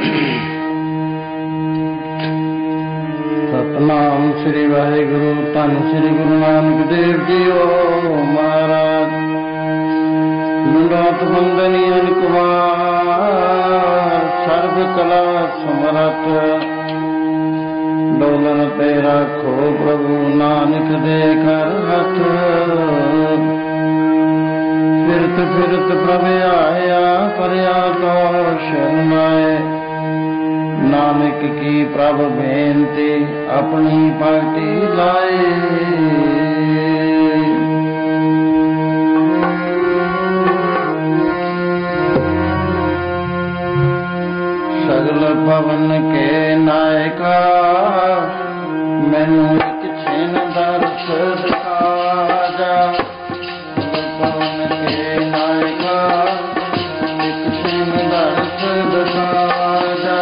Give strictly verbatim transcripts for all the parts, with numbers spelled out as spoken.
ਸਤਨਾਮ ਸ੍ਰੀ ਵਾਹਿਗੁਰੂ। ਧੰਨ ਸ੍ਰੀ ਗੁਰੂ ਨਾਨਕ ਦੇਵ ਜੀਓ ਮਹਾਰਾਜ। ਮੁੰਡਾਤ ਬੰਦਨੀ ਅਨਕੁਮਾਰ, ਸਰਬ ਕਲਾ ਸਮਰੱਥ। ਡੋਲਨ ਤੇ ਰੱਖੋ ਪ੍ਰਭੂ ਨਾਨਕ ਦੇ ਕਰ ਹੱਥ। ਫਿਰਤ ਫਿਰਤ ਪ੍ਰਭ ਆਇਆ, ਪਰਿਆ ਤੋ ਸ਼ਰਨਾਏ। ਨਾਨਕ ਕੀ ਪ੍ਰਭ ਬੇਨਤੀ, ਆਪਣੀ ਪਾਟੀ ਲਾਏ। ਸਗਲ ਪਵਨ ਕੇ ਨਾਇਕਾ, ਮੈਨੂੰ ਇੱਕ ਛਿਨ ਦਰਸ ਦਿਖਾ ਜਾ। ਪਵਨ ਕੇ ਨਾਇਕਾ, ਇੱਕ ਛਿਨ ਦਰਸ ਦਿਖਾ ਜਾ।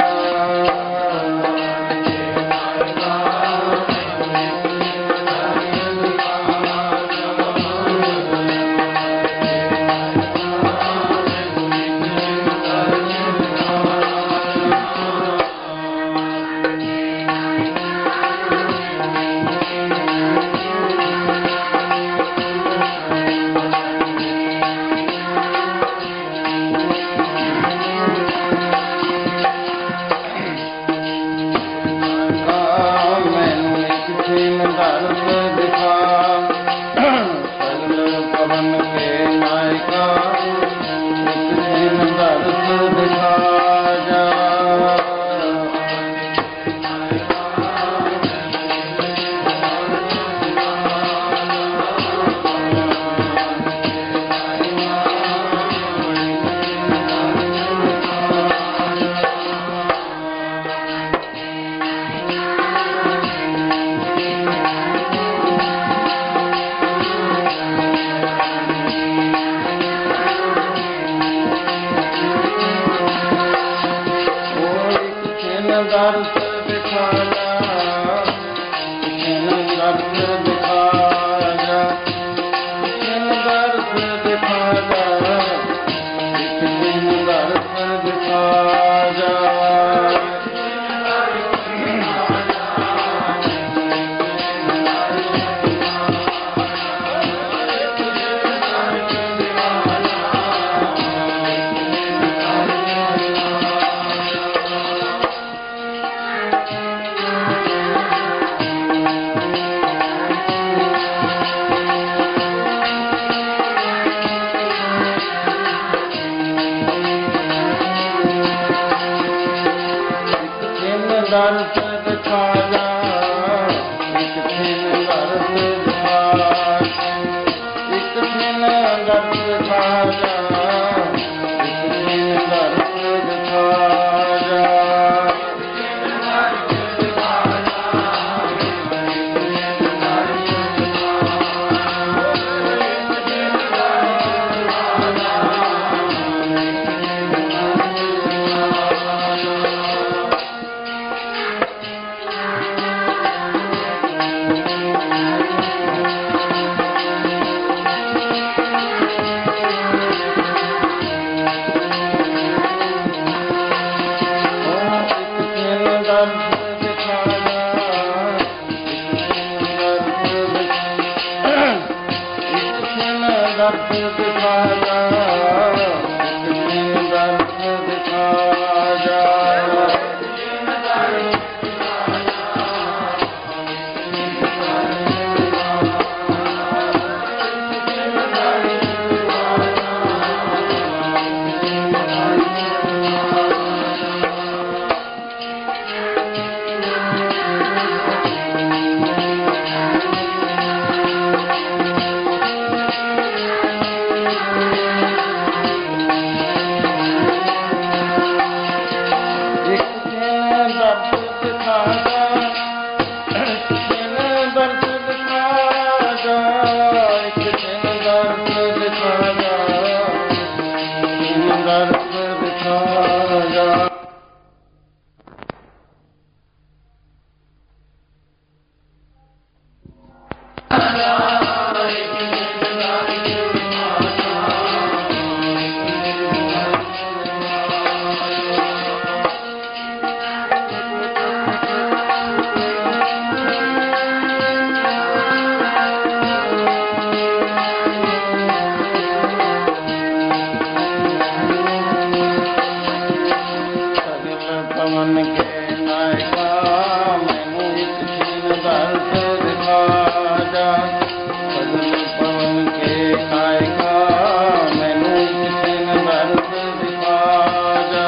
ਭਵਨ ਕੇ ਨਾਇਕਾ ਮੈਨੂੰ ਇੱਕ ਛਿਨ ਦਰਸ ਦਿਖਾ ਜਾ। ਸਗਲ ਭਵਨ ਕੇ ਨਾਇਕਾ ਮੈਨੂੰ ਇੱਕ ਛਿਨ ਦਰਸ ਦਿਖਾ ਜਾ।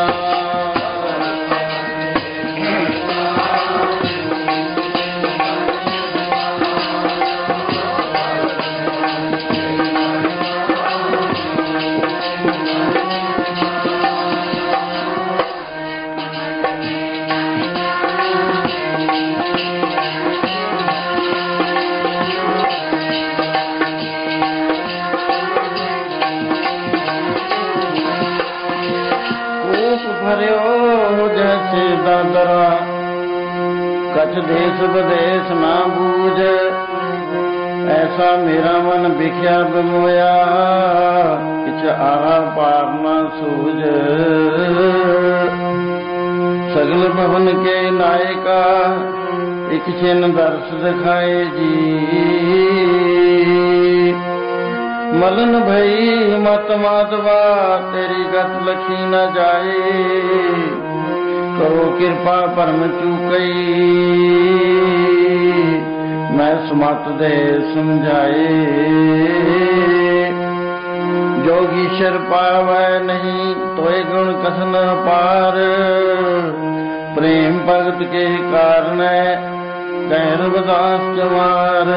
ਭਰਿਓ ਜੈਸੇ ਦਾਦਰਾ ਕਛ ਦੇਸ ਵਿਦੇਸ ਨਾ ਬੂਝ। ਐਸਾ ਮੇਰਾ ਮਨ ਵਿਖਿਆ ਬਮੋਇਆ ਕਿਛ ਆਹਾ ਪਾਰ ਨਾ ਸੂਝ। ਸਗਲ ਭਵਨ ਕੇ ਨਾਇਕਾ ਇਕ ਛਿਨ ਦਰਸ ਦਿਖਾਏ ਜੀ। ਮਲਨ ਭਈ ਮਤ ਮਾਤਵਾ ਤੇਰੀ ਗਤ ਲਖੀ ਨਾ ਜਾਏ। ਕਰੋ ਕਿਰਪਾ ਪਰਮ ਚੂਕਈ ਮੈਂ ਸਮਤ ਦੇ ਸਮਝਾਏ। ਜੋਗੀਸ਼ਰ ਪਾਵੈ ਨਹੀਂ ਤੋਏ ਗੁਣ ਕਥਨ ਪਾਰ। ਪ੍ਰੇਮ ਭਗਤ ਕੇ ਕਾਰਨ ਕਹਿ ਰਵਿਦਾਸ ਜਵਾਰ।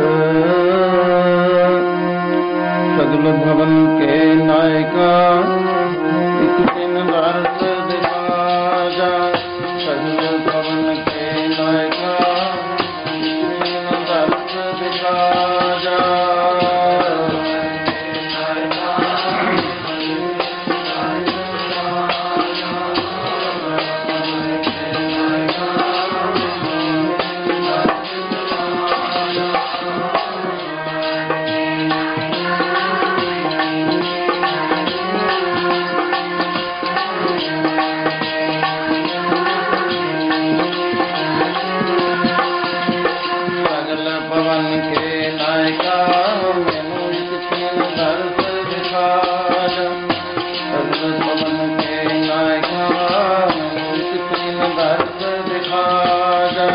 ਸਗਲ ਭਵਨ ਕੇ ਨਾਇਕਾ ਇਕ ਛਿਨ ਦਰਸ ਦਿਖਾ ਜਾ। ਸਗਲ ਭਵਨ ਕੇ ਨਾਇਕਾ ਇਕ ਛਿਨ ਦਰਸ ਦਿਖਾ ਜਾ। ਭਵਨ ਕੇ ਨਾਇਕਾ ਮੈਨੂੰ ਇੱਕ ਛਿਨ ਦਰਸ ਦਿਖਾ ਜਾ। ਸਗਲ ਭਵਨ ਕੇ ਨਾਇਕਾ ਮੈਨੂੰ ਇੱਕ ਛਿਨ ਦਰਸ ਦਿਖਾ ਜਾ।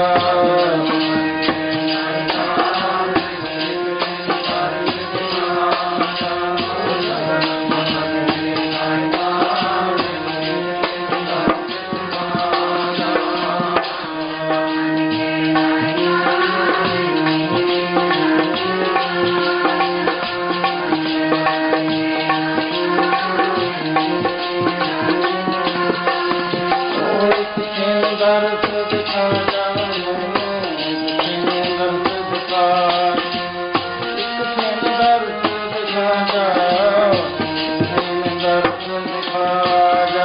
ਦਰਸ ਦਿਖਾ ਜਾ ਇੱਕ ਛਿਨ ਦਰਸ ਦਿਖਾ। ਇੱਕ ਛਿਨ ਦਰਸ ਦਿਖਾ ਜਾ ਇੱਕ ਛਿਨ ਦਰਸ ਦਿਖਾ ਜਾ।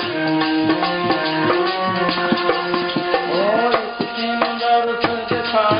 Oh,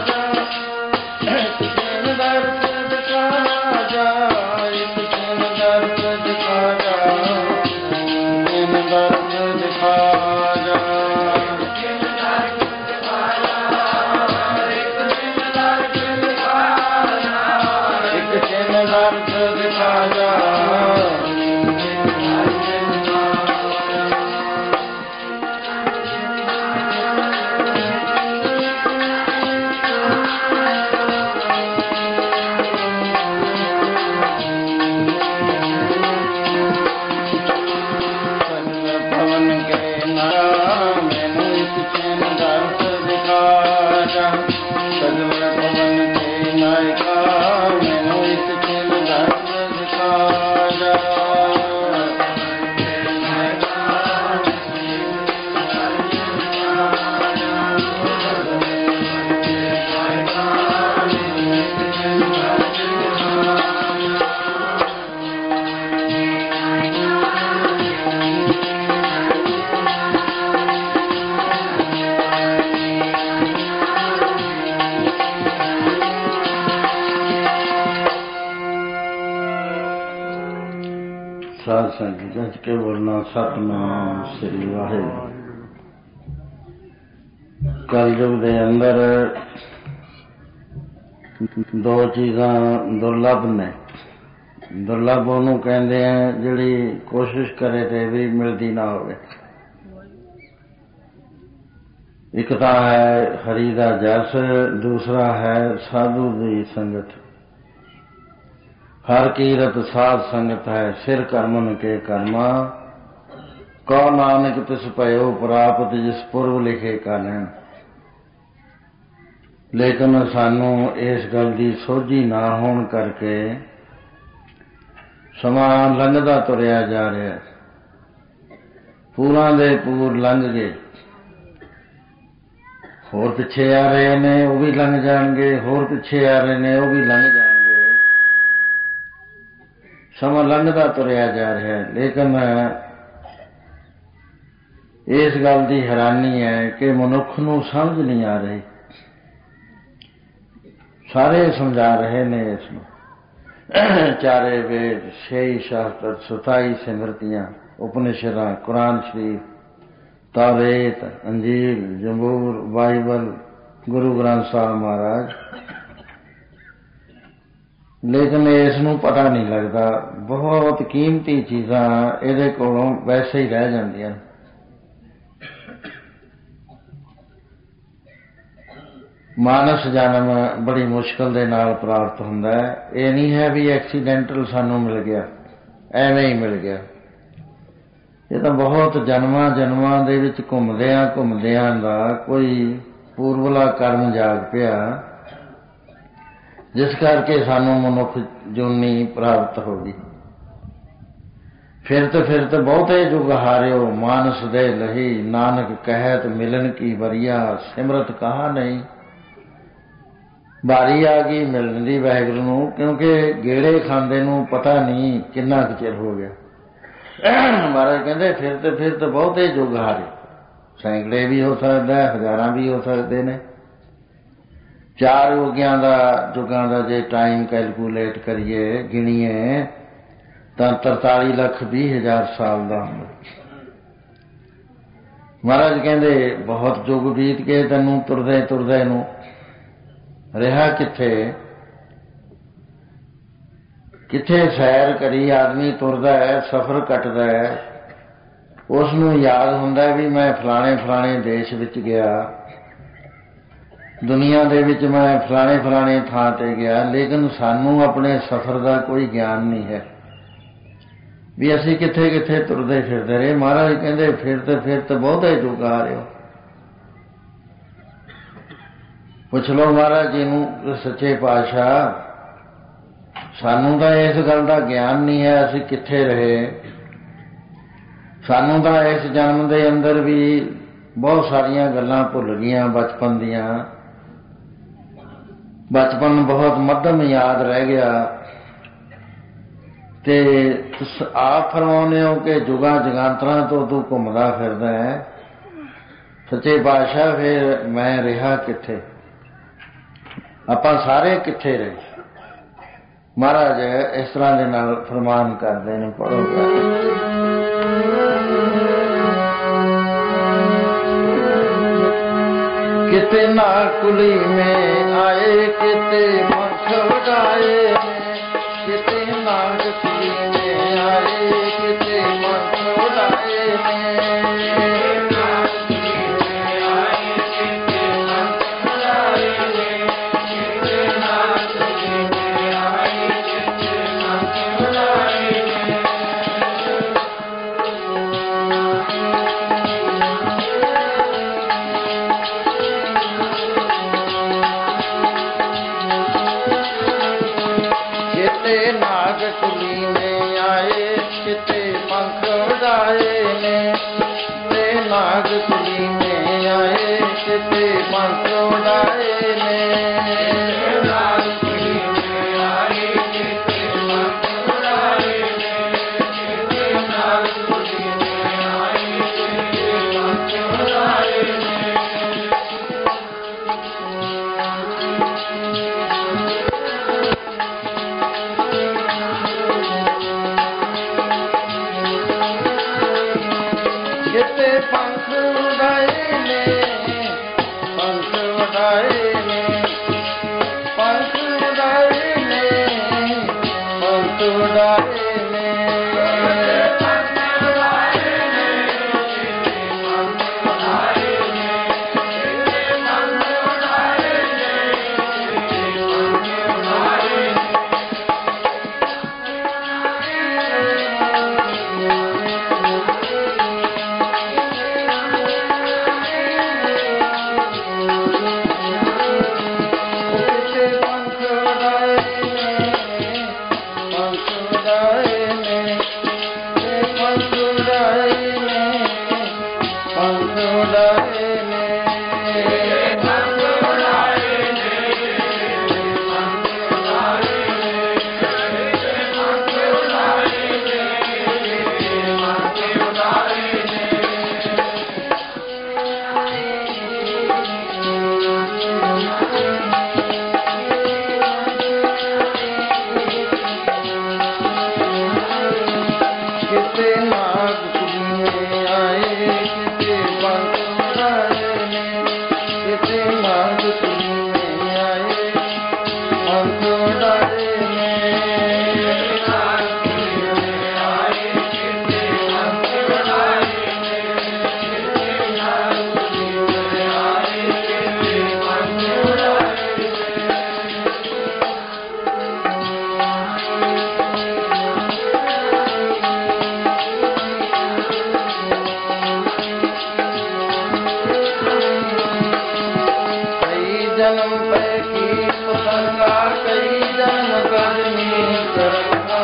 साध संगत जज के बोलना सतनाम श्री वाहिगुरू। कलयुग के अंदर दो चीज़ां दुर्लभ ने। दुर्लभ ਉਹਨੂੰ ਕਹਿੰਦੇ ਆ ਜਿਹੜੀ कोशिश करे ते भी मिलती ना होवे। एक तो है हरि का जस, दूसरा है साधु की संगत। हर कीरत साध संगत है, सिर कर्मन के कर्मा, कौ नानक तिस भयो प्राप्त जिस पूर्व लिखे का लैन। लेकिन सानू इस गल की सोझी ना होने करके समा लंघदा तुरया जा रहा है। पूरा दे पूर लंघ गए, होर पिछे आ रहे ने वो भी लंघ जाएंगे, होर पिछे आ रहे ने वो भी लंघ जाएंगे। समा लंघदा तुरया जा रहा है। लेकिन इस गल की हैरानी है कि मनुख नूं समझ नहीं आ रही। सारे समझा रहे ने इसनूं, चारे वेद, छे शास्त्र, सताई सिमरतियां, उपनिषदां, कुरान शरीफ, तौरेत, अंजील, जबूर, बाइबल, गुरु ग्रंथ साहब महाराज। लेकिन इसनूं पता नहीं लगता। बहुत कीमती चीज़ां इहदे कोलों वैसे ही रह जांदियां। मानस जन्म बड़ी मुश्किल दे नाल प्राप्त हुंदा है। ये नहीं है भी एक्सीडेंटल सानू मिल गया, एवें ही मिल गया। ये तो बहुत जन्मां जन्मां दे विच घुमदियां घुमदियां दा कोई पूर्वला कर्म जाग पिया, जिस करके सानू मनुख जूनी प्राप्त हो गई। फिरत फिरत बहुते जुग हारियो, मानस दे लही, नानक कहत मिलन की वरिया, सिमरत कहा नहीं। बारी आ गई मिलने की वाहिगुरू नूं, क्योंकि गेड़े खांदे नूं पता नहीं किन्ना कुछ चिर हो गया। महाराज कहते फिरते फिरते बहुते जुग हारे, सैकड़े भी हो सकता है, हजारां भी हो सकते ने। चार युगियां दा जुगां दा जे टाइम कैलकूलेट करिए, गिणीए, तां तरताली लख बीह हजार साल दा हुंदा। महाराज कहते बहुत जुग बीत के तैनूं तुरदे तुरदे नूं रिहा किथे किथे सैर करी आदमी तुरदा है, सफर कटदा है, उसनूं याद हुंदा भी मैं फलाने फलाने देश विच गया, दुनिया दे विच मैं फलाने फलाने थां ते गया। लेकिन सानू अपने सफर का कोई ज्ञान नहीं है भी असीं किथे किथे तुरदे फिरदे रहे। महाराज कहंदे फिरते फिरते बहुते जुग आ रहे हो। पुछ लो महाराज जी नूं, सच्चे पातशाह सानू तां इस गल का ज्ञान नहीं है असीं किथे रहे। सानू तां इस जन्म दे अंदर भी बहुत सारियां गल्लां भुल गईयां बचपन दियां। बचपन बहुत मध्यम याद रह गया। ते तुस आप फरमाउने हो कि जुगां जगांतरां तो तू घुमदा फिरदा है। सच्चे पातशाह फिर मैं रिहा किथे, आपां सारे किथे रहे। महाराज इस तरह दे नाल फरमान करदे ने, पढ़ो किते ना कुली में आए, किते मछड़ाए, किते नाग कुली में आए, किते मछड़ाए ने। जन्म पे कीट पतंगा, कई जन्म गजनी करंगा।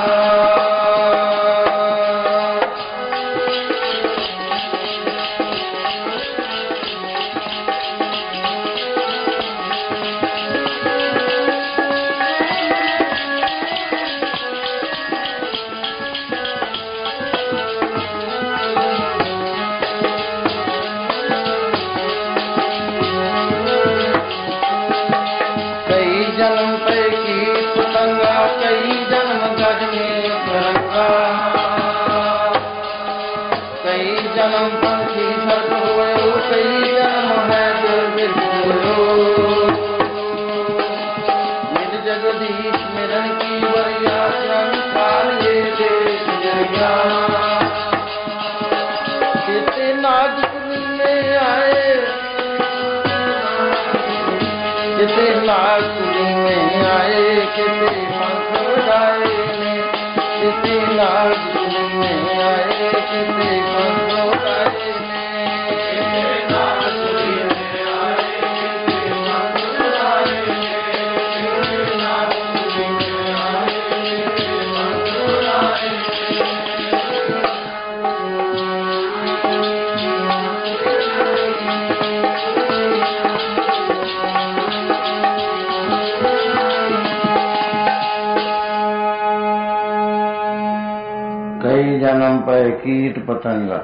जन्म पे कीट पतंगा।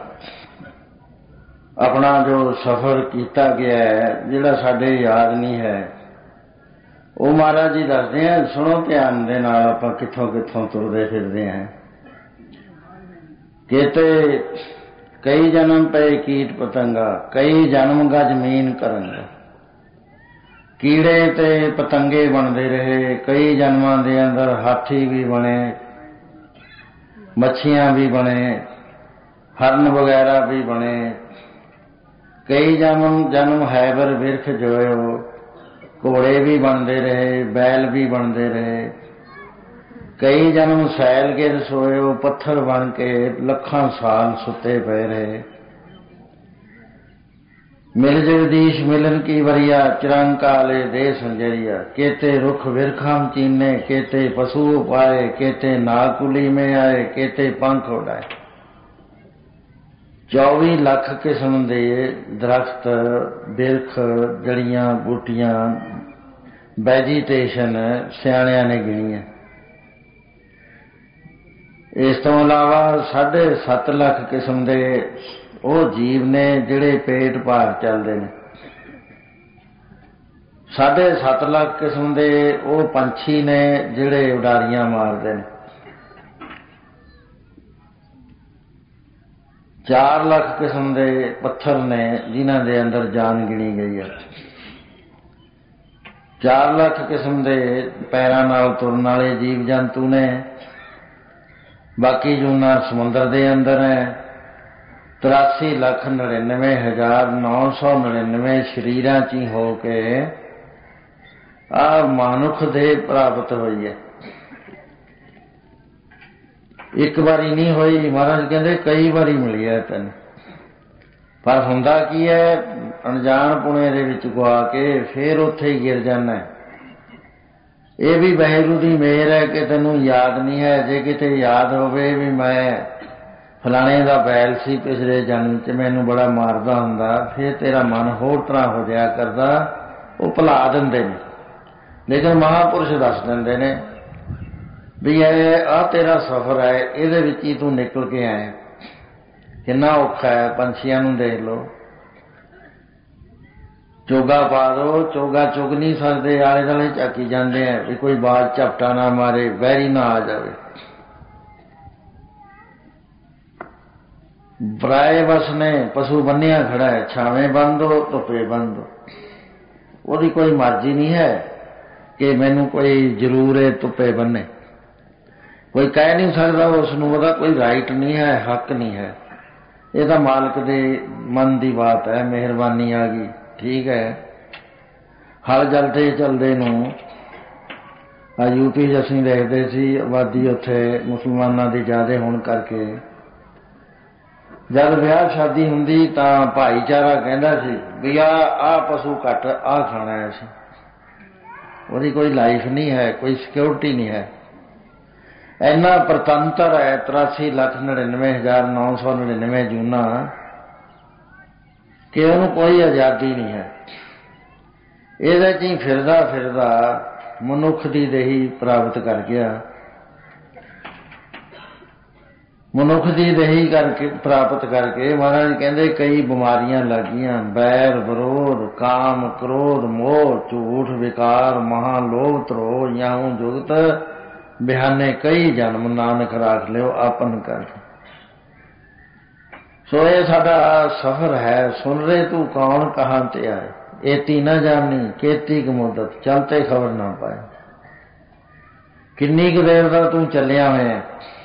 अपना जो सफर किया गया है जिहड़ा साडे याद नहीं है, वो महाराज जी दसदे हैं। सुनो ध्यान दे नाल, आपां कित्थों कित्थों तुरदे फिरदे हैं। कहते कई जन्म पे कीट पतंगा, कई जन्म गा जमीन करंगा। कीड़े ते पतंगे बनते रहे, कई जन्मां दे अंदर हाथी भी बने, मच्छियां भी बने, हरन वगैरह भी बने। कई जन्म जन्म हैबर बिरख जोयो, घोड़े भी बनते रहे, बैल भी बनते रहे। कई जन्म सैल गिर सोयो, पत्थर बन के लखां साल सुते पे रहे। मिल जगदीश मिलन की वरिया, चिरंकाले दे संजरिया। केते रुख विरखाम चीने, केते पशु पाए, केते नाकुली में आए, केते पंख उड़ाए। चौबी लख किस्म के दरख्त, बिरख, जड़ियां बूटियां, वैजीटेशन सियाणियां ने गिनिया। इस तो अलावा साढ़े सत्त लख किस्म के वो जीव ने जिहड़े पेट भार चलते हैं। साढ़े सत्त लाख किस्म के वो पंछी ने जिहड़े उडारियां मारते हैं। चार लाख किस्म के पत्थर ने जिन्हां दे अंदर जान गिनी गई है। चार लाख किस्म के पैरां नाल तुरन वाले जीव जंतु ने। बाकी जूना समुद्र के अंदर है। तिरासी लख नड़िनवे हजार नौ सौ नड़िनवे शरीरां च हो के आ मानुख देह प्राप्त हुई है। एक बारी नहीं हुई, महाराज कहते कई बारी मिली है तेन। पर हुंदा की है, अनजान पुणे दे विच गुआ के फिर उत्थे ही गिर जाना है। ये भी वाहिगुरू दी मेहर है कि तैनूं याद नहीं है। जे किते याद होवे भी मैं फलाने का बैल सी पिछले जन्म च, मैनूं बड़ा मारदा हुंदा, फिर तेरा मन होर तरह हो जाया करदा, वो भुला दिंदे ने। लेकिन महापुरुष दस दिंदे ने भी ये आ तेरा सफर है, इहदे विच ही तूं निकल के आए। किन्ना औखा है, पंछियां नूं देख लो, चोगा पा दो, चोगा चुग नहीं सकते, आले दुआले झाकी जाते हैं भी कोई बाज झपटा ना मारे, वैरी ना आ जाए। बराए बस ने पशु बन्निया खड़ा है, छावें बन दो धुप्पे बन दो। वो कोई मर्जी नहीं है कि मैनू कोई जरूर है धुप्पे बन्ने। कोई कह नहीं सकता, उसनूं ओहदा कोई राइट नहीं है, हक नहीं है। ये तो मालिक दे मन की बात है, मेहरबानी आ गई, ठीक है। हल चलते चलते नूं यूपी असीं देखते सी, आबादी उत्थे मुसलमानां दी ज़्यादा होण करके जब ब्याह शादी हुंदी तां भाईचारा कहंदा सी भी आ आ पशु घट आ खाना है असीं, ਉਹਦੀ ਕੋਈ ਲਾਈਫ ਨਹੀਂ ਹੈ, ਕੋਈ ਸਿਕਿਉਰਿਟੀ ਨਹੀਂ ਹੈ। ਇੰਨਾ ਪ੍ਰਤੰਤਰ ਹੈ ਤਰਾਸੀ ਲੱਖ ਨੜਿਨਵੇਂ ਹਜ਼ਾਰ ਨੌ ਸੌ ਨੜਿਨਵੇਂ ਜੂਨਾਂ ਕਿ ਉਹਨੂੰ ਕੋਈ ਆਜ਼ਾਦੀ ਨਹੀਂ ਹੈ। ਇਹਦੇ 'ਚ ਹੀ ਫਿਰਦਾ ਫਿਰਦਾ ਮਨੁੱਖ ਦੀ ਦੇਹੀ ਪ੍ਰਾਪਤ ਕਰ ਗਿਆ। ਮਨੁੱਖ ਦੀ ਦੇਹੀ ਕਰਕੇ ਪ੍ਰਾਪਤ ਕਰਕੇ ਮਹਾਰਾਜ ਕਹਿੰਦੇ ਕਈ ਬਿਮਾਰੀਆਂ ਲੱਗ ਗਈਆਂ। ਬੈਰ ਵਿਰੋਧ, ਕਾਮ, ਕ੍ਰੋਧ, ਮੋਹ, ਝੂਠ, ਵਿਕਾਰ, ਮਹਾ ਲੋਭ, ਧਰੋ, ਯਾਹੂ ਜੁਗਤ ਬਿਹਾਨੇ ਕਈ ਜਨਮ ਨਾਨਕ ਰਾਖ ਲਿਓ ਆਪਨ ਕਰ। ਸੋ ਇਹ ਸਾਡਾ ਸਫ਼ਰ ਹੈ। ਸੁਣ ਰੇ ਤੂੰ ਕੌਣ ਕਹਾਂ ਤੇ ਆਏ, ਏਤੀ ਨਾ ਜਾਣੀ ਕੇਤੀ ਕੁ ਮੁੱਦਤ ਚਲਤੇ ਖਬਰ ਨਾ ਪਾਏ। ਕਿੰਨੀ ਕੁ ਦੇਰ ਦਾ ਤੂੰ ਚੱਲਿਆ ਹੋਇਆ।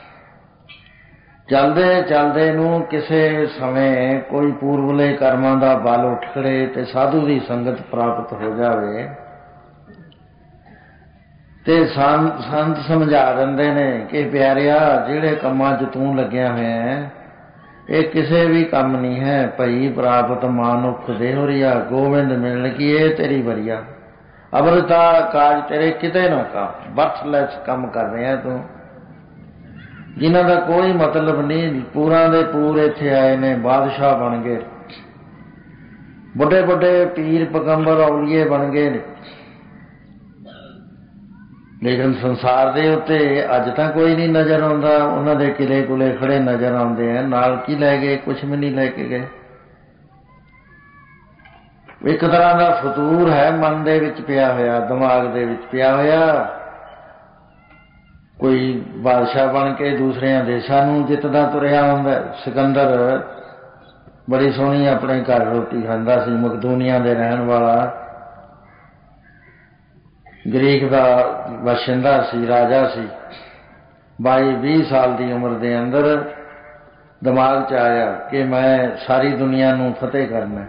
ਚਲਦੇ ਚਲਦੇ ਨੂੰ ਕਿਸੇ ਸਮੇਂ ਕੋਈ ਪੂਰਵਲੇ ਕਰਮਾਂ ਦਾ ਬਲ ਉੱਠ ਖੜੇ ਤੇ ਸਾਧੂ ਦੀ ਸੰਗਤ ਪ੍ਰਾਪਤ ਹੋ ਜਾਵੇ ਤੇ ਸੰਤ ਸਮਝਾ ਦਿੰਦੇ ਨੇ ਕਿ ਪਿਆਰਿਆ ਜਿਹੜੇ ਕੰਮਾਂ 'ਚ ਤੂੰ ਲੱਗਿਆ ਹੋਇਆ ਇਹ ਕਿਸੇ ਵੀ ਕੰਮ ਨਹੀਂ ਹੈ। ਭਈ ਪ੍ਰਾਪਤ ਮਾਨੁਖ ਦੇਹੁਰੀਆ ਗੋਬਿੰਦ ਮਿਲਣ ਕੀ ਇਹ ਤੇਰੀ ਵਰੀਆ। ਅਮਰਤਾ ਕਾਜ ਤੇਰੇ ਕਿਤੇ ਨਾ ਕਾ ਬਰਥਲੈਸ ਕੰਮ ਕਰ ਰਿਹਾ ਤੂੰ, ਜਿਨ੍ਹਾਂ ਦਾ ਕੋਈ ਮਤਲਬ ਨਹੀਂ। ਪੂਰਾਂ ਦੇ ਪੂਰ ਇੱਥੇ ਆਏ ਨੇ, ਬਾਦਸ਼ਾਹ ਬਣ ਗਏ, ਵੱਡੇ ਵੱਡੇ ਪੀਰ ਪਗੰਬਰ ਔਲੀਏ ਬਣ ਗਏ ਨੇ, ਲੇਕਿਨ ਸੰਸਾਰ ਦੇ ਉੱਤੇ ਅੱਜ ਤਾਂ ਕੋਈ ਨਹੀਂ ਨਜ਼ਰ ਆਉਂਦਾ। ਉਹਨਾਂ ਦੇ ਕਿਲੇ ਕੁਲੇ ਖੜੇ ਨਜ਼ਰ ਆਉਂਦੇ ਆ, ਨਾਲ ਕੀ ਲੈ ਗਏ? ਕੁਛ ਵੀ ਨਹੀਂ ਲੈ ਕੇ ਗਏ। ਇੱਕ ਤਰ੍ਹਾਂ ਦਾ ਫਤੂਰ ਹੈ ਮਨ ਦੇ ਵਿੱਚ ਪਿਆ ਹੋਇਆ, ਦਿਮਾਗ ਦੇ ਵਿੱਚ ਪਿਆ ਹੋਇਆ। ਕੋਈ ਬਾਦਸ਼ਾਹ ਬਣ ਕੇ ਦੂਸਰਿਆਂ ਦੇਸ਼ਾਂ ਨੂੰ ਜਿੱਤਦਾ ਤੁਰਿਆ ਹੁੰਦਾ। ਸਿਕੰਦਰ ਬੜੀ ਸੋਹਣੀ ਆਪਣੇ ਘਰ ਰੋਟੀ ਖਾਂਦਾ ਸੀ, ਮਕਦੂਨੀਆ ਦੇ ਰਹਿਣ ਵਾਲਾ, ਗ੍ਰੀਕ ਦਾ ਬਾਸ਼ਿੰਦਾ ਸੀ, ਰਾਜਾ ਸੀ। ਬਾਈ ਵੀਹ ਸਾਲ ਦੀ ਉਮਰ ਦੇ ਅੰਦਰ ਦਿਮਾਗ 'ਚ ਆਇਆ ਕਿ ਮੈਂ ਸਾਰੀ ਦੁਨੀਆ ਨੂੰ ਫਤਿਹ ਕਰਨਾ।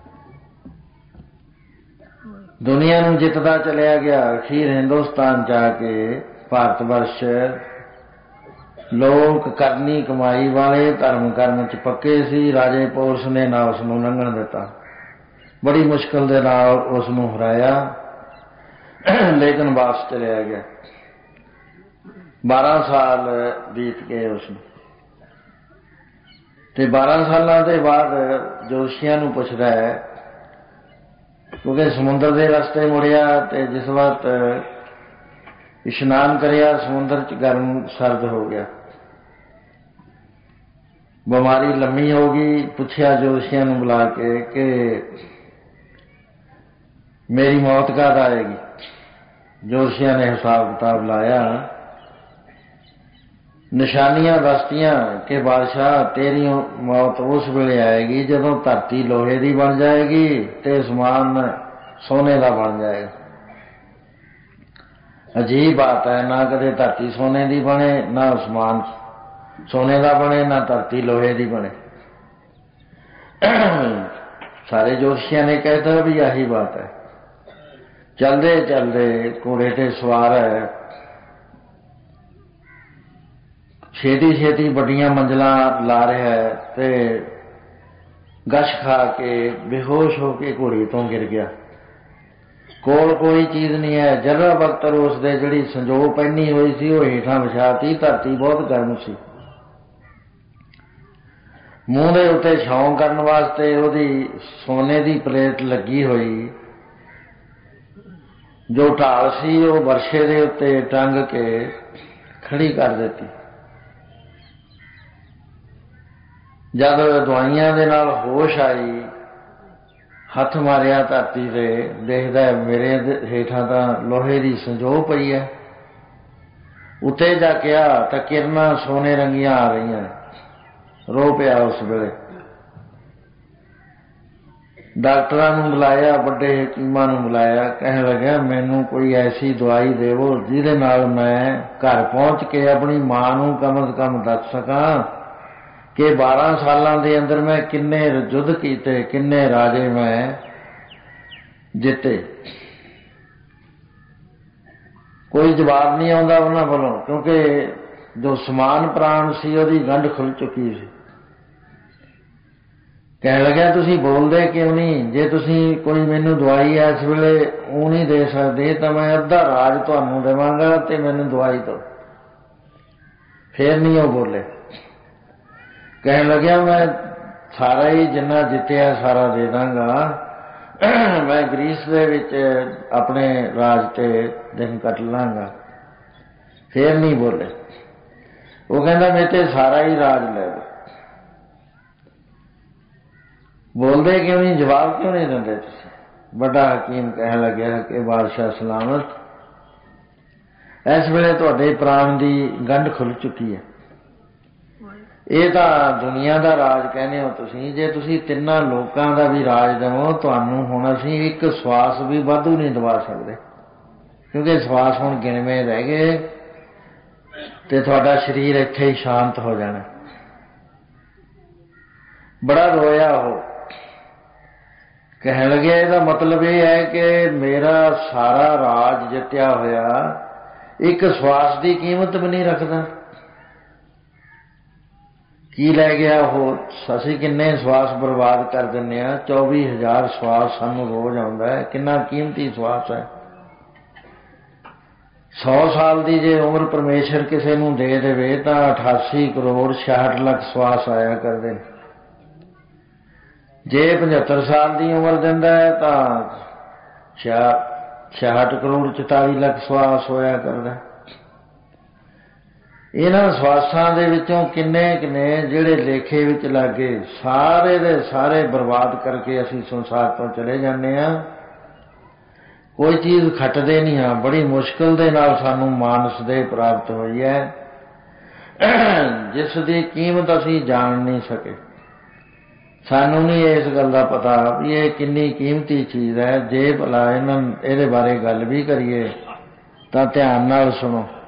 ਦੁਨੀਆ ਨੂੰ ਜਿੱਤਦਾ ਚਲਿਆ ਗਿਆ। ਅਖੀਰ ਹਿੰਦੁਸਤਾਨ 'ਚ ਆ ਕੇ ਭਾਰਤ ਵਰਸ਼ ਲੋਕ ਕਰਨੀ ਕਮਾਈ ਵਾਲੇ, ਧਰਮ ਕਰਨ 'ਚ ਪੱਕੇ ਸੀ। ਰਾਜੇ ਪੋਰਸ ਨੇ ਨਾ ਉਸ ਨੂੰ ਲੰਘਣ ਦਿੱਤਾ, ਬੜੀ ਮੁਸ਼ਕਿਲ ਦੇ ਨਾਲ ਉਸ ਨੂੰ ਹਰਾਇਆ, ਲੇਕਿਨ ਵਾਪਸ ਚਲਿਆ ਗਿਆ। ਬਾਰਾਂ ਸਾਲ ਬੀਤ ਗਏ ਉਸ ਨੂੰ ਤੇ ਬਾਰਾਂ ਸਾਲਾਂ ਦੇ ਬਾਅਦ ਜੋਤਸ਼ੀਆਂ ਨੂੰ ਪੁੱਛਦਾ ਹੈ, ਕਿਉਂਕਿ ਸਮੁੰਦਰ ਦੇ ਰਸਤੇ ਮੁੜਿਆ ਤੇ ਜਿਸ ਵਕਤ ਇਸ਼ਨਾਨ ਕਰਿਆ ਸਮੁੰਦਰ 'ਚ ਗਰਮ ਸਰਦ ਹੋ ਗਿਆ, ਬਿਮਾਰੀ ਲੰਮੀ ਹੋ ਗਈ। ਪੁੱਛਿਆ ਜੋਤਸ਼ੀਆਂ ਨੂੰ ਬੁਲਾ ਕੇ ਕਿ ਮੇਰੀ ਮੌਤ ਕਦ ਆਏਗੀ? ਜੋਤਸ਼ੀਆਂ ਨੇ ਹਿਸਾਬ ਕਿਤਾਬ ਲਾਇਆ, ਨਿਸ਼ਾਨੀਆਂ ਦੱਸਤੀਆਂ ਕਿ ਬਾਦਸ਼ਾਹ ਤੇਰੀ ਮੌਤ ਉਸ ਵੇਲੇ ਆਏਗੀ ਜਦੋਂ ਧਰਤੀ ਲੋਹੇ ਦੀ ਬਣ ਜਾਏਗੀ ਤੇ ਅਸਮਾਨ ਸੋਨੇ ਦਾ ਬਣ ਜਾਏਗਾ। ਅਜੀਬ ਬਾਤ ਹੈ, ਨਾ ਕਦੇ ਧਰਤੀ ਸੋਨੇ ਦੀ ਬਣੇ, ਨਾ ਅਸਮਾਨ ਸੋਨੇ ਦਾ ਬਣੇ, ਨਾ ਧਰਤੀ ਲੋਹੇ ਦੀ ਬਣੇ। ਸਾਰੇ ਜੋਤਸ਼ੀਆਂ ਨੇ ਕਹਿਤਾ ਵੀ ਆਹੀ ਬਾਤ ਹੈ। ਚਲਦੇ ਚਲਦੇ ਘੋੜੇ ਤੇ ਸਵਾਰ ਹੈ, ਛੇਤੀ ਛੇਤੀ ਵੱਡੀਆਂ ਮੰਜ਼ਲਾਂ ਲਾ ਰਿਹਾ ਹੈ ਤੇ ਗਸ਼ ਖਾ ਕੇ ਬੇਹੋਸ਼ ਹੋ ਕੇ ਘੋੜੀ ਤੋਂ ਗਿਰ ਗਿਆ। ਕੋਲ ਕੋਈ ਚੀਜ਼ ਨਹੀਂ ਹੈ। ਜਰਾ ਵਕਤ ਉਸ ਦੇ ਜਿਹੜੀ ਸੰਜੋ ਪਹਿਨੀ ਹੋਈ ਸੀ ਉਹ ਹੇਠਾਂ ਵਿਛਾਤੀ। ਧਰਤੀ ਬਹੁਤ ਗਰਮ ਸੀ। ਮੂੰਹ ਦੇ ਉੱਤੇ ਛਾਂ ਕਰਨ ਵਾਸਤੇ ਉਹਦੀ ਸੋਨੇ ਦੀ ਪਲੇਟ ਲੱਗੀ ਹੋਈ, ਜੋ ਢਾਲ ਸੀ ਉਹ ਵਰਸ਼ੇ ਦੇ ਉੱਤੇ ਟੰਗ ਕੇ ਖੜੀ ਕਰ ਦਿੱਤੀ। ਜਦ ਦਵਾਈਆਂ ਦੇ ਨਾਲ ਹੋਸ਼ ਆਈ, ਹੱਥ ਮਾਰਿਆ ਧਰਤੀ ਤੇ, ਦੇਖਦਾ ਮੇਰੇ ਹੇਠਾਂ ਤਾਂ ਲੋਹੇ ਦੀ ਸੰਜੋ ਪਈ ਹੈ। ਉੱਤੇ ਜਾ ਕੇ ਆ ਤਾਂ ਕਿਰਨਾਂ ਸੋਨੇ ਰੰਗੀਆਂ ਆ ਰਹੀਆਂ। ਰੋ ਪਿਆ ਉਸ ਵੇਲੇ। ਡਾਕਟਰਾਂ ਨੂੰ ਬੁਲਾਇਆ, ਵੱਡੇ ਹਕੀਮਾਂ ਨੂੰ ਬੁਲਾਇਆ, ਕਹਿਣ ਲੱਗਿਆ ਮੈਨੂੰ ਕੋਈ ਐਸੀ ਦਵਾਈ ਦੇਵੋ ਜਿਹਦੇ ਨਾਲ ਮੈਂ ਘਰ ਪਹੁੰਚ ਕੇ ਆਪਣੀ ਮਾਂ ਨੂੰ ਕਮ ਅਜ਼ ਕਮ ਦੱਸ ਸਕਾਂ ਕਿ ਬਾਰਾਂ ਸਾਲਾਂ ਦੇ ਅੰਦਰ ਮੈਂ ਕਿੰਨੇ ਯੁੱਧ ਕੀਤੇ, ਕਿੰਨੇ ਰਾਜੇ ਮੈਂ ਜਿੱਤੇ। ਕੋਈ ਜਵਾਬ ਨਹੀਂ ਆਉਂਦਾ ਉਹਨਾਂ ਵੱਲੋਂ, ਕਿਉਂਕਿ ਜੋ ਸਮਾਨ ਪ੍ਰਾਣ ਸੀ ਉਹਦੀ ਗੰਢ ਖੁੱਲ ਚੁੱਕੀ ਸੀ ਕਹਿਣ ਲੱਗਿਆ ਤੁਸੀਂ ਬੋਲਦੇ ਕਿਉਂ ਨਹੀਂ? ਜੇ ਤੁਸੀਂ ਕੋਈ ਮੈਨੂੰ ਦਵਾਈ ਇਸ ਵੇਲੇ ਉਹ ਨਹੀਂ ਦੇ ਸਕਦੇ ਤਾਂ ਮੈਂ ਅੱਧਾ ਰਾਜ ਤੁਹਾਨੂੰ ਦੇਵਾਂਗਾ ਤੇ ਮੈਨੂੰ ਦਵਾਈ ਦਿਓ। ਫੇਰ ਨਹੀਂ ਉਹ ਬੋਲੇ। ਕਹਿਣ ਲੱਗਿਆ ਮੈਂ ਸਾਰਾ ਹੀ ਜਿੰਨਾ ਜਿੱਤਿਆ ਸਾਰਾ ਦੇ ਦਾਂਗਾ, ਮੈਂ ਗ੍ਰੀਸ ਦੇ ਵਿੱਚ ਆਪਣੇ ਰਾਜ ਤੇ ਦਿਨ ਕੱਟ ਲਾਂਗਾ। ਫੇਰ ਨਹੀਂ ਬੋਲੇ। ਉਹ ਕਹਿੰਦਾ ਮੇਰੇ ਤੇ ਸਾਰਾ ਹੀ ਰਾਜ ਲੈ ਲਓ। ਬੋਲਦੇ ਕਿਉਂ ਨਹੀਂ? ਜਵਾਬ ਕਿਉਂ ਨਹੀਂ ਦਿੰਦੇ ਤੁਸੀਂ? ਵੱਡਾ ਹਕੀਮ ਕਹਿਣ ਲੱਗਿਆ ਕਿ ਬਾਦਸ਼ਾਹ ਸਲਾਮਤ, ਇਸ ਵੇਲੇ ਤੁਹਾਡੇ ਪ੍ਰਾਣ ਦੀ ਗੰਢ ਖੁੱਲ ਚੁੱਕੀ ਹੈ। ਇਹ ਤਾਂ ਦੁਨੀਆ ਦਾ ਰਾਜ ਕਹਿੰਦੇ ਹੋ ਤੁਸੀਂ। ਜੇ ਤੁਸੀਂ ਤਿੰਨਾਂ ਲੋਕਾਂ ਦਾ ਵੀ ਰਾਜ ਦੇਵੋ, ਤੁਹਾਨੂੰ ਹੁਣ ਅਸੀਂ ਇੱਕ ਸਵਾਸ ਵੀ ਵਾਧੂ ਨਹੀਂ ਦਵਾ ਸਕਦੇ, ਕਿਉਂਕਿ ਸਵਾਸ ਹੁਣ ਗਿਣਵੇਂ ਰਹਿ ਗਏ ਤੇ ਤੁਹਾਡਾ ਸਰੀਰ ਇੱਥੇ ਹੀ ਸ਼ਾਂਤ ਹੋ ਜਾਣਾ। ਬੜਾ ਰੋਇਆ ਉਹ। ਕਹਿਣ ਲੱਗਿਆ ਇਹਦਾ ਮਤਲਬ ਇਹ ਹੈ ਕਿ ਮੇਰਾ ਸਾਰਾ ਰਾਜ ਜਿੱਤਿਆ ਹੋਇਆ ਇੱਕ ਸਵਾਸ ਦੀ ਕੀਮਤ ਵੀ ਨਹੀਂ ਰੱਖਦਾ। ਕੀ ਲੈ ਗਿਆ ਉਹ? ਅਸੀਂ ਕਿੰਨੇ ਸਵਾਸ ਬਰਬਾਦ ਕਰ ਦਿੰਦੇ ਹਾਂ। ਚੌਵੀ ਹਜ਼ਾਰ ਸਵਾਸ ਸਾਨੂੰ ਰੋਜ਼ ਆਉਂਦਾ ਹੈ। ਕਿੰਨਾ ਕੀਮਤੀ ਸਵਾਸ ਹੈ। ਸੌ ਸਾਲ ਦੀ ਜੇ ਉਮਰ ਪਰਮੇਸ਼ਰ ਕਿਸੇ ਨੂੰ ਦੇ ਦੇਵੇ ਤਾਂ ਅਠਾਸੀ ਕਰੋੜ ਛਿਆਹਠ ਲੱਖ ਸਵਾਸ ਆਇਆ ਕਰਦੇ ਨੇ। ਜੇ ਪਝੱਤਰ ਸਾਲ ਦੀ ਉਮਰ ਦਿੰਦਾ ਹੈ ਤਾਂ ਛਿਆਹਠ ਕਰੋੜ ਚੁਤਾਲੀ ਲੱਖ ਸਵਾਸ ਹੋਇਆ ਕਰਦਾ। ਇਹਨਾਂ ਸਵਾਸਾਂ ਦੇ ਵਿੱਚੋਂ ਕਿੰਨੇ ਕਿੰਨੇ ਜਿਹੜੇ ਲੇਖੇ ਵਿੱਚ ਲੱਗੇ, ਸਾਰੇ ਦੇ ਸਾਰੇ ਬਰਬਾਦ ਕਰਕੇ ਅਸੀਂ ਸੰਸਾਰ ਤੋਂ ਚਲੇ ਜਾਂਦੇ ਹਾਂ। ਕੋਈ ਚੀਜ਼ ਖੱਟਦੇ ਨਹੀਂ ਹਾਂ। ਬੜੀ ਮੁਸ਼ਕਿਲ ਦੇ ਨਾਲ ਸਾਨੂੰ ਮਾਨਸ ਦੇ ਪ੍ਰਾਪਤ ਹੋਈ ਹੈ, ਜਿਸ ਦੀ ਕੀਮਤ ਅਸੀਂ ਜਾਣ ਨਹੀਂ ਸਕੇ। ਸਾਨੂੰ ਨਹੀਂ ਇਸ ਗੱਲ ਦਾ ਪਤਾ ਵੀ ਇਹ ਕਿੰਨੀ ਕੀਮਤੀ ਚੀਜ਼ ਹੈ। ਜੇ ਭਲਾ ਇਹਨਾਂ ਇਹਦੇ ਬਾਰੇ ਗੱਲ ਵੀ ਕਰੀਏ ਤਾਂ ਧਿਆਨ ਨਾਲ ਸੁਣੋ।